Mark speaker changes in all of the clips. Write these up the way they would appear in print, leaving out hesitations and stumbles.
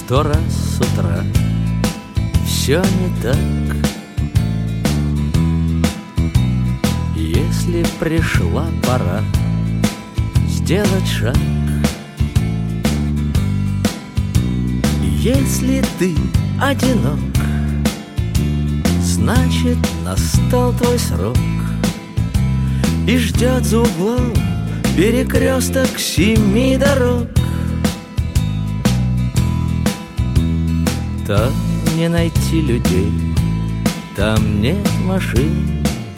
Speaker 1: 100 раз с утра все не так. Если пришла пора сделать шаг, если ты одинок, значит, настал твой срок, и ждет за углом перекресток 7 дорог. Там не найти людей, там нет машин,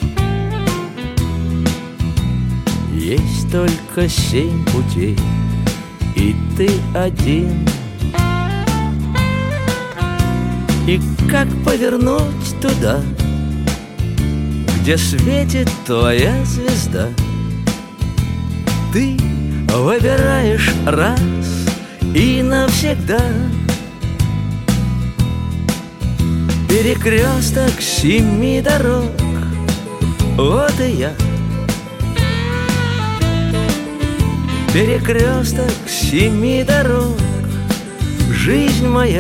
Speaker 1: есть только 7 путей, и ты один. И как повернуть туда, где светит твоя звезда? Ты выбираешь раз и навсегда. Перекресток 7 дорог, вот и я. Перекресток 7 дорог, жизнь моя.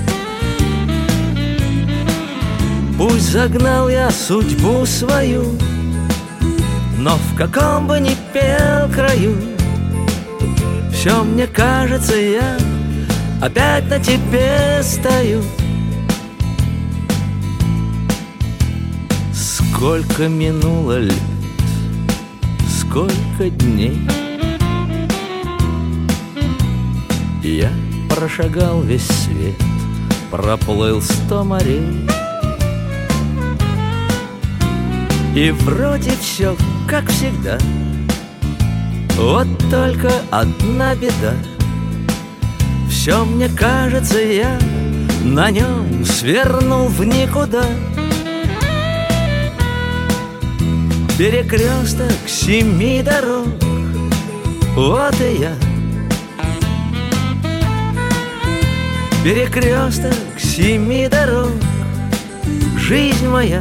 Speaker 1: Пусть загнал я судьбу свою, но в каком бы ни пел краю, все мне кажется, я опять на тебе стою. Сколько минуло лет, сколько дней, я прошагал весь свет, проплыл 100 морей. И вроде все как всегда, вот только одна беда. Все мне кажется, я на нем свернул в никуда. Перекресток 7 дорог, вот и я. Перекресток 7 дорог, жизнь моя.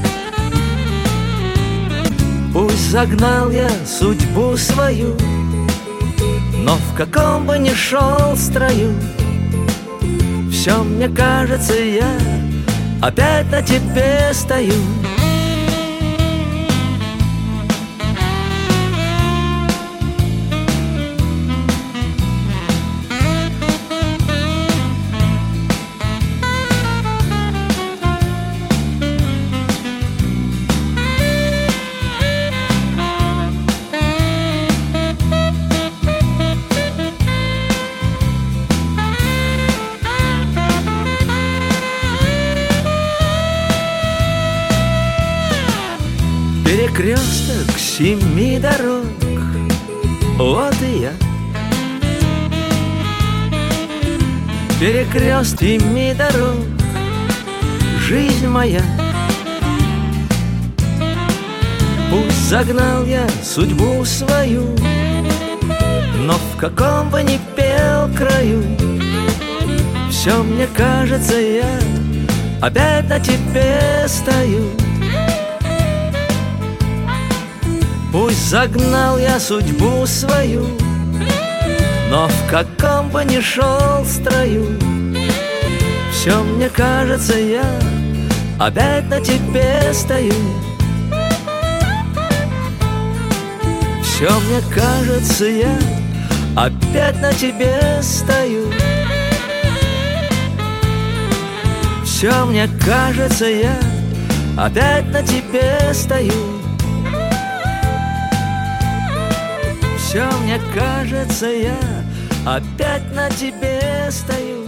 Speaker 1: Пусть загнал я судьбу свою, но в каком бы ни шел строю, все мне кажется, я опять на тебе стою. Перекресток 7 дорог, вот и я. Перекресток 7 дорог, жизнь моя. Пусть загнал я судьбу свою, но в каком бы ни пел краю, все мне кажется, я опять на тебе стою. Пусть загнал я судьбу свою, но в каком бы ни шел строю, все мне кажется, я опять на тебе стою. Все мне кажется, я опять на тебе стою. Все мне кажется, я опять на тебе стою. Все мне кажется, я опять на тебе стою.